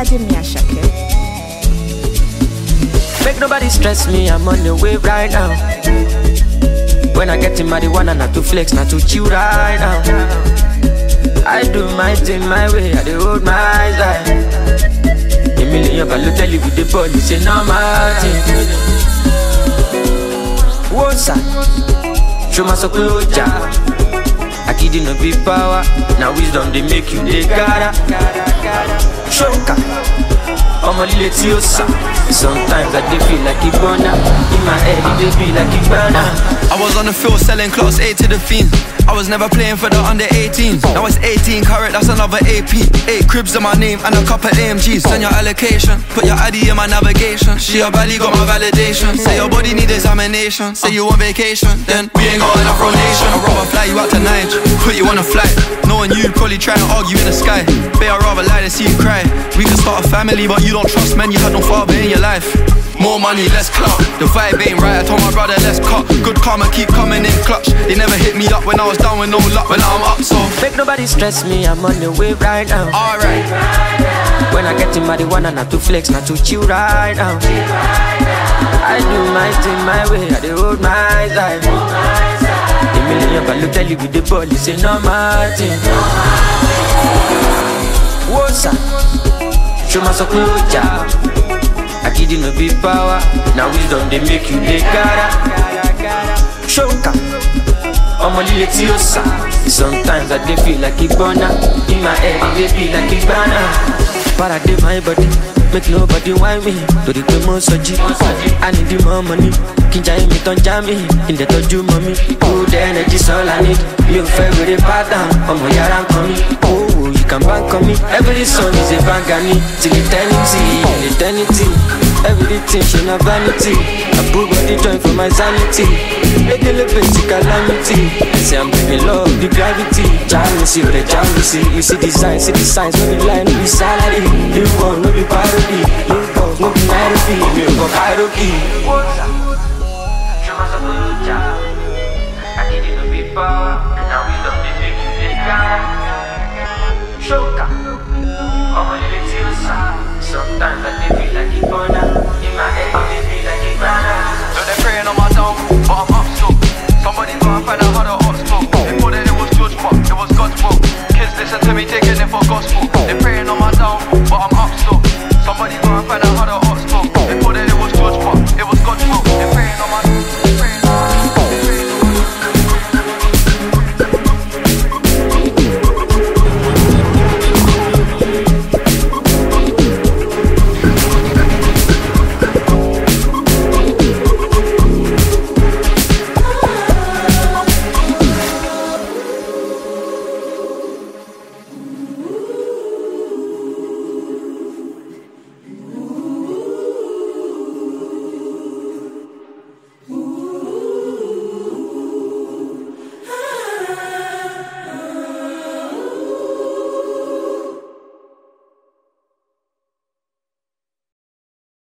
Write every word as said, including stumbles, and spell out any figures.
Ademi Ashake. Make nobody stress me, I'm on the way right now. When I get in marijuana, not to flex, not to chill right now. I do my thing my way, I do hold my side. A million value tell you with the police, say no matter. What's up? Show my soul, I kid you no big power. Now wisdom they make you they gotta. Shoka, I'm a little tiosa. Sometimes I dey feel like a burner. In my head it dey be like a burner. I was on the field selling class A to the fiends. I was never playing for the under eighteens. Now it's eighteen carat, that's another A P. Eight cribs in my name and a couple A M Gs. Send your allocation, put your I D in my navigation. She your body got my validation. Say your body need examination. Say you on vacation, then we ain't got enough rotation. I'd rather fly you out to Niger, put you on a flight. Knowing you probably try to argue in the sky. Babe, I'd rather lie than see you cry. We can start a family, but you don't trust men. You had no father in your life. More money, less clout. The vibe ain't right, I told my brother let's cut. Good karma keep coming in clutch. They never hit me up when I was down with no luck. But now I'm up, so make nobody stress me, I'm on the way right now. Alright. When I get in marijuana, not to flex, not to chill right now. I do my thing my way, I do hold my side. A million value tell you with the police, say no matter. What's up? Show my soul, I kid you no big power. Now wisdom they make you they gotta. Shoka, I'm a little tiosa. Sometimes I dey feel like a burner. In my head it dey be like a banner. Paradigm my body, make nobody whine me. To the demo soji, I need the more money. Kinja me ton jammy, in the toju mommy. Good energy's all I need. You favorite pattern, I'm a yaran coming. Oh, you can bank on me. Every song is a bangani. Till eternity, eternity. Everything should not vanity. I put body joint for my sanity. Make a little bit calamity. Say I'm bringing love, the gravity. Jealousy, the jealousy. You see the signs, see the signs. No be line, no be salary. You want, no be parody. You want, no be Nairobi. You go hierarchy. Show myself a good job. I need it to be power. Now we don't need it to be God. Shoka, I'm a little tiosa. Sometimes I need